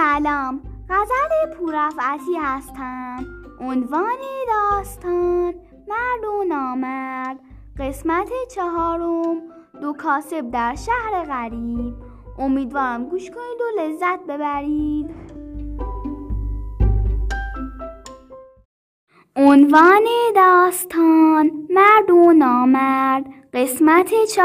سلام، غزل پوررفعتی هستم. عنوان داستان مرد و نامرد. قسمت 4، دو کاسب در شهر غریب. امیدوارم گوش کنید و لذت ببرید. عنوان داستان مرد و نامرد. قسمت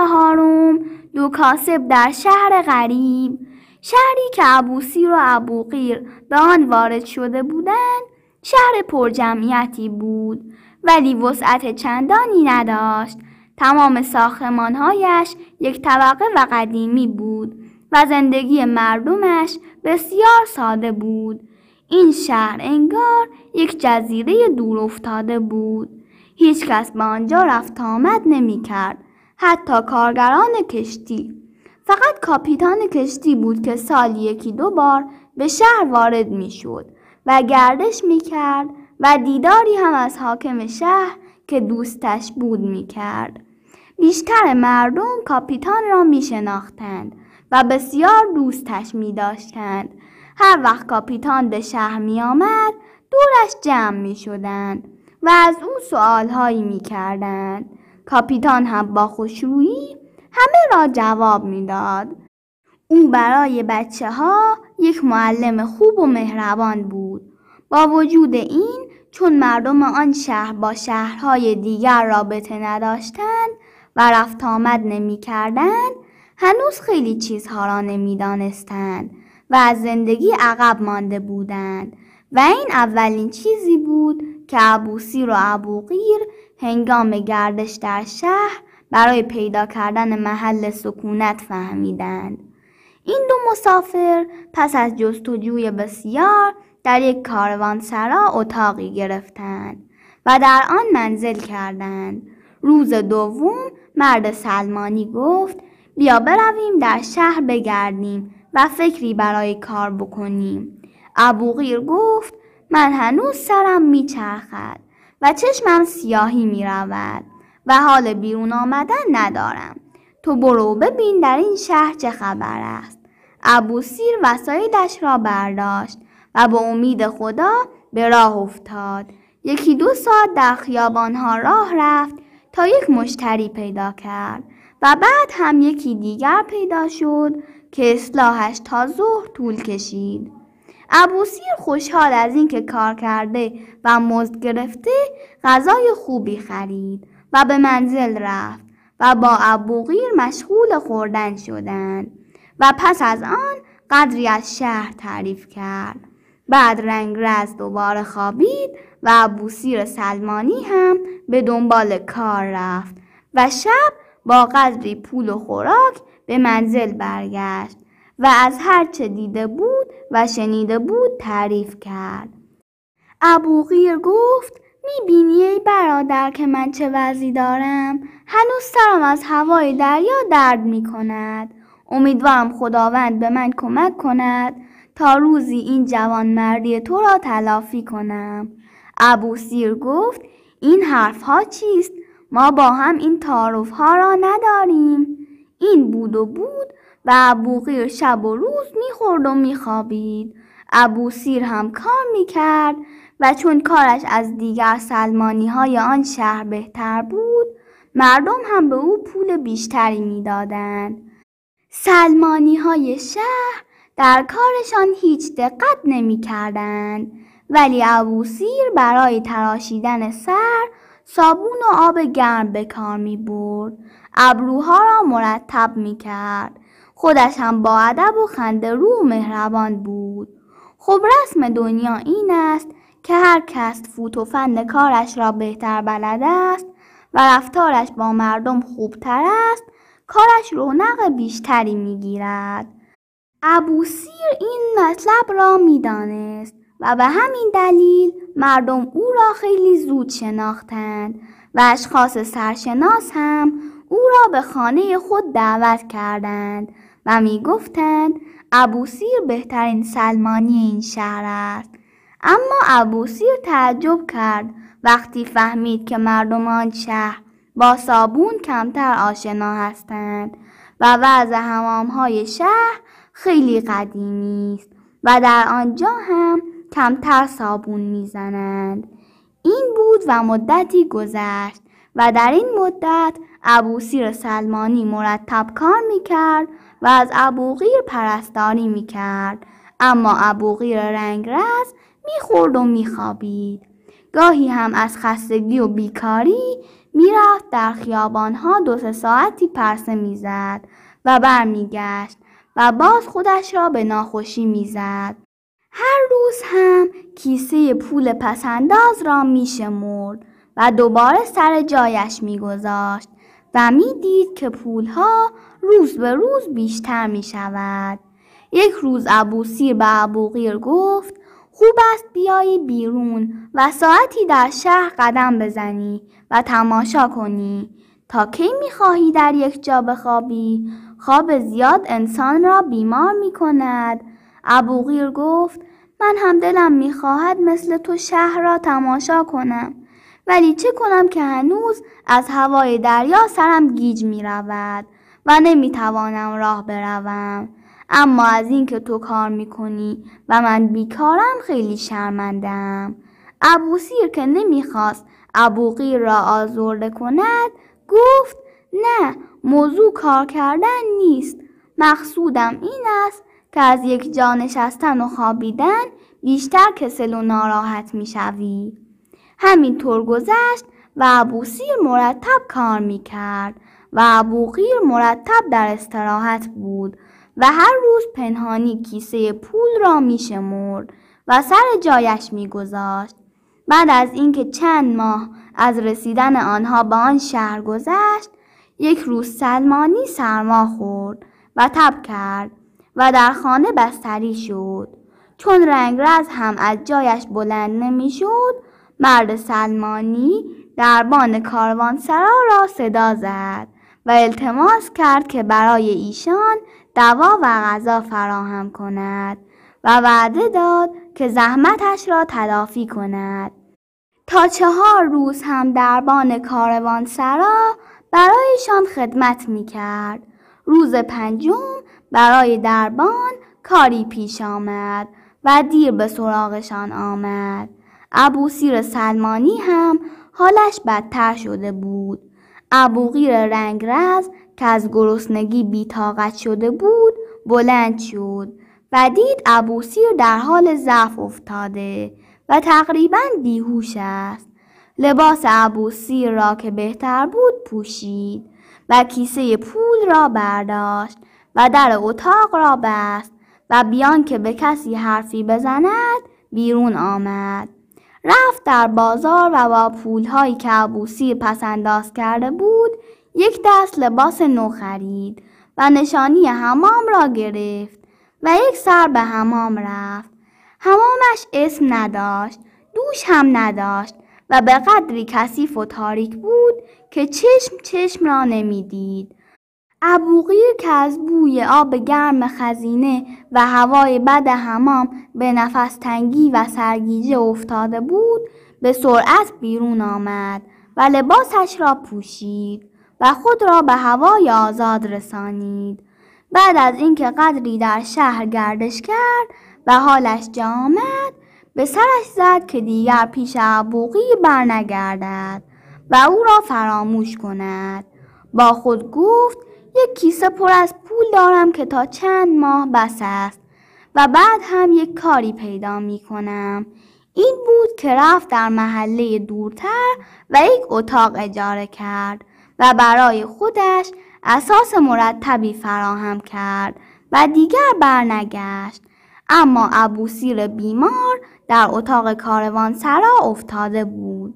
4، دو کاسب در شهر غریب. شهری که ابوسیر و ابوقیر به آن وارد شده بودند شهر پرجمعیتی بود، ولی وسعت چندانی نداشت. تمام ساختمان‌هایش یک طبقه و قدیمی بود و زندگی مردمش بسیار ساده بود. این شهر انگار یک جزیره دور افتاده بود. هیچ کس به آنجا رفت آمد نمی کرد، حتی کارگران کشتی. فقط کاپیتان کشتی بود که سالی 1-2 بار به شهر وارد می شد و گردش می کرد و دیداری هم از حاکم شهر که دوستش بود می کرد. بیشتر مردم کاپیتان را می شناختند و بسیار دوستش می داشتند. هر وقت کاپیتان به شهر می آمد دورش جمع می شدند و از او سؤالهایی می کردند. کاپیتان هم با خوشرویی همه را جواب می داد. او برای بچه ها یک معلم خوب و مهربان بود. با وجود این، چون مردم آن شهر با شهرهای دیگر رابطه نداشتند و رفت آمد نمی کردند، هنوز خیلی چیزها را نمی دانستند و از زندگی عقب مانده بودند. و این اولین چیزی بود که ابوسیر و ابوقیر هنگام گردش در شهر برای پیدا کردن محل سکونت فهمیدند. این 2 مسافر پس از جستجوی بسیار در یک کاروانسرا اتاقی گرفتند و در آن منزل کردند. روز دوم مرد سلمانی گفت بیا برویم در شهر بگردیم و فکری برای کار بکنیم. ابوقیر گفت من هنوز سرم میچرخد و چشمم سیاهی میرود و حال بیرون آمدن ندارم. تو برو ببین در این شهر چه خبر است. ابوسیر وسایلش را برداشت و به امید خدا به راه افتاد. 1-2 ساعت در خیابانها راه رفت تا یک مشتری پیدا کرد و بعد هم یکی دیگر پیدا شد که اصلاحش تا ظهر طول کشید. ابوسیر خوشحال از اینکه کار کرده و مزد گرفته غذای خوبی خرید و به منزل رفت و با ابوقیر مشغول خوردن شدند و پس از آن قدری از شهر تعریف کرد. بعد رنگرز دوباره خوابید و ابوسیر سلمانی هم به دنبال کار رفت و شب با قدری پول و خوراک به منزل برگشت و از هر چه دیده بود و شنیده بود تعریف کرد. ابوقیر گفت میبینی ای برادر که من چه وضعی دارم؟ هنوز سرم از هوای دریا درد میکند. امیدوارم خداوند به من کمک کند تا روزی این جوانمردی تو را تلافی کنم. ابوسیر گفت این حرفها چیست؟ ما با هم این تعارفها را نداریم. این بود و بود و ابوقیر شب و روز میخورد و میخوابید. ابوسیر هم کار میکرد و چون کارش از دیگر سلمانی های آن شهر بهتر بود، مردم هم به او پول بیشتری میدادند. سلمانی های شهر در کارشان هیچ دقت نمی کردند، ولی ابوسیر برای تراشیدن سر صابون و آب گرم به کار می برد. ابروها را مرتب می کرد. خودش هم با ادب و خنده رو و مهربان بود. خب رسم دنیا این است که هر کس فوت و فن کارش را بهتر بلد است و رفتارش با مردم خوبتر است، کارش رونق بیشتری میگیرد. ابوسیر این مطلب را میدانست و به همین دلیل مردم او را خیلی زود شناختند و اشخاص سرشناس هم او را به خانه خود دعوت کردند و میگفتند ابوسیر بهترین سلمانی این شهر است. اما ابوسیر تعجب کرد وقتی فهمید که مردم آن شهر با صابون کمتر آشنا هستند و وضع حمام‌های شهر خیلی قدیمی است و در آنجا هم کمتر صابون میزنند. این بود و مدتی گذشت و در این مدت ابوسیر سلمانی مرتب کار میکرد و از ابوقیر پرستاری میکرد، اما ابوقیر رنگرز میخورد و میخوابید. گاهی هم از خستگی و بیکاری میرفت در خیابانها 2-3 ساعتی پرسه میزد و برمیگشت و باز خودش را به ناخوشی میزد. هر روز هم کیسه پول پسنداز را میشمرد و دوباره سر جایش میگذاشت و میدید که پولها روز به روز بیشتر میشود. یک روز ابوسیر به ابوقیر گفت خوب است بیایی بیرون و ساعتی در شهر قدم بزنی و تماشا کنی. تا کی میخواهی در یک جا بخوابی؟ خواب زیاد انسان را بیمار میکند. ابوقیر گفت من هم دلم میخواهد مثل تو شهر را تماشا کنم، ولی چه کنم که هنوز از هوای دریا سرم گیج میرود و نمیتوانم راه بروم. اما از این که تو کار میکنی و من بیکارم خیلی شرمنده‌ام. ابوسیر که نمیخواست ابوقیر را آزرده کند گفت نه، موضوع کار کردن نیست. مقصودم این است که از یک جا نشستن و خوابیدن بیشتر کسل و ناراحت میشوی. همینطور گذشت و ابوسیر مرتب کار میکرد و ابوقیر مرتب در استراحت بود و هر روز پنهانی کیسه پول را میشمرد و سر جایش میگذاشت. بعد از اینکه چند ماه از رسیدن آنها به آن شهر گذشت، یک روز سلمانی سرما خورد و تب کرد و در خانه بستری شد. چون رنگرز هم از جایش بلند نمیشد، مرد سلمانی دربان کاروانسرا را صدا زد و التماس کرد که برای ایشان دوا و غذا فراهم کند و وعده داد که زحمتش را تلافی کند. تا 4 روز هم دربان کاروانسرا برایشان خدمت میکرد. روز 5 برای دربان کاری پیش آمد و دیر به سراغشان آمد. ابوسیر سلمانی هم حالش بدتر شده بود. ابوقیر رنگرز که از گرسنگی بی‌طاقت شده بود بلند شد و دید ابوسیر در حال ضعف افتاده و تقریباً بیهوش است. لباس ابوسیر را که بهتر بود پوشید و کیسه پول را برداشت و در اتاق را بست و بیان که به کسی حرفی بزند بیرون آمد. رفت در بازار و با پولهایی که ابوسیر پسنداز کرده بود یک دست لباس نو خرید و نشانی حمام را گرفت و یک سر به حمام رفت. حمامش اسم نداشت، دوش هم نداشت و به قدری کثیف و تاریک بود که چشم را نمیدید. ابوقیر که از بوی آب گرم خزینه و هوای بد حمام به نفس تنگی و سرگیجه افتاده بود به سرعت بیرون آمد و لباسش را پوشید و خود را به هوای آزاد رسانید. بعد از اینکه قدری در شهر گردش کرد و حالش جا آمد به سرش زد که دیگر پیش ابوقیر برنگردد و او را فراموش کند. با خود گفت یک کیسه پر از پول دارم که تا چند ماه بس است و بعد هم یک کاری پیدا می کنم. این بود که رفت در محله دورتر و یک اتاق اجاره کرد و برای خودش اساس مرتبی فراهم کرد و دیگر برنگشت. اما ابوسیر بیمار در اتاق کاروانسرا افتاده بود.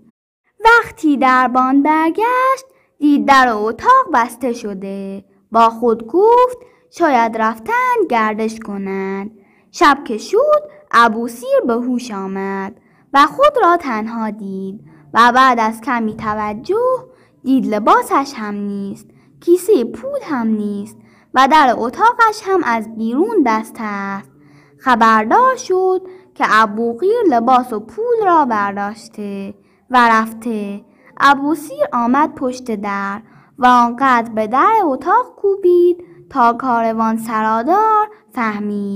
وقتی دربان برگشت دید در اتاق بسته شده. با خود گفت شاید رفتن گردش کنند. شب که شد ابوسیر به هوش آمد و خود را تنها دید و بعد از کمی توجه دید لباسش هم نیست، کیسه پول هم نیست و در اتاقش هم از بیرون بسته است. خبردار شد که ابوقیر لباس و پول را برداشته و رفته. ابوسیر آمد پشت در و آنقدر به در اتاق کوبید تا کاروان سرادار فهمید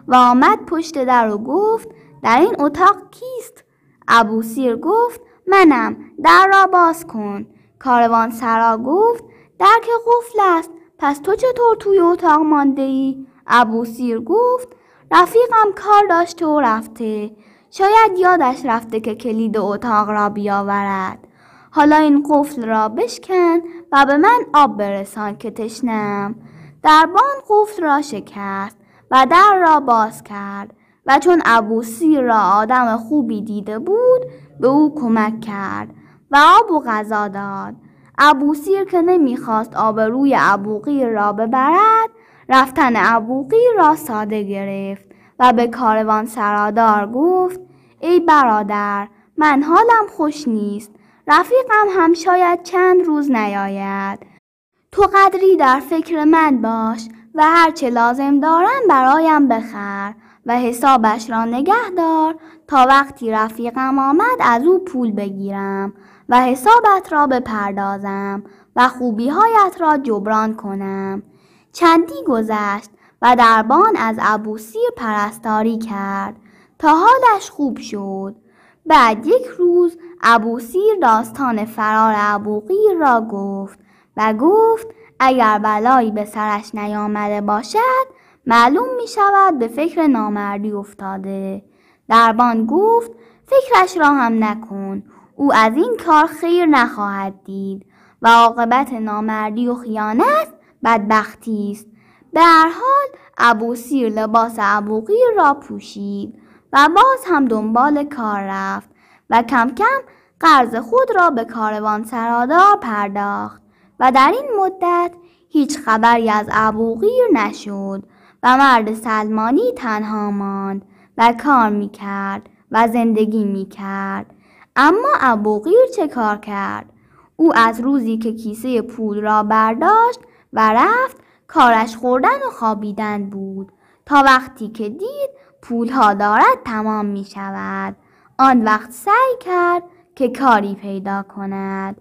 و آمد پشت در و گفت در این اتاق کیست؟ ابوسیر گفت منم، در را باز کن. کاروانسرا گفت در که قفل است، پس تو چطور توی اتاق مانده ای؟ ابوسیر گفت رفیقم کار داشته و رفته، شاید یادش رفته که کلید اتاق را بیاورد. حالا این قفل را بشکن و به من آب برسان که تشنم. دربان قفل را شکست و در را باز کرد و چون ابوسیر را آدم خوبی دیده بود به او کمک کرد و آب و غذا داد. ابوسیر که نمیخواست آبروی ابوقیر را ببرد، رفتن ابوقیر را ساده گرفت و به کاروان سرادار گفت ای برادر، من حالم خوش نیست، رفیقم هم شاید چند روز نیاید. تو قدری در فکر من باش و هرچه لازم دارم برایم بخر و حسابش را نگه دار تا وقتی رفیقم آمد از او پول بگیرم و حسابت را بپردازم و خوبی‌هایت را جبران کنم. چندی گذشت و دربان از ابوسیر پرستاری کرد تا حالش خوب شد. بعد یک روز ابوسیر داستان فرار ابوقیر را گفت و گفت اگر بلایی به سرش نیامده باشد معلوم می شود به فکر نامردی افتاده. دربان گفت فکرش را هم نکن، او از این کار خیر نخواهد دید و عاقبت نامردی و خیانت بدبختی است. به هر حال ابوسیر لباس ابوقیر را پوشید و باز هم دنبال کار رفت و کم کم قرض خود را به کاروان سرادار پرداخت و در این مدت هیچ خبری از ابوقیر نشد و مرد سلمانی تنها ماند و کار میکرد و زندگی میکرد. اما ابوقیر چه کار کرد؟ او از روزی که کیسه پول را برداشت و رفت کارش خوردن و خوابیدن بود تا وقتی که دید پولها دارد تمام می شود. آن وقت سعی کرد که کاری پیدا کند.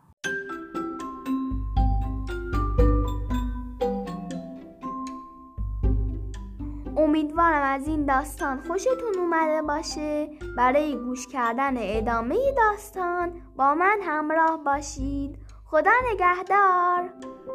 امیدوارم از این داستان خوشتون اومده باشه. برای گوش کردن ادامه داستان با من همراه باشید. خدا نگهدار.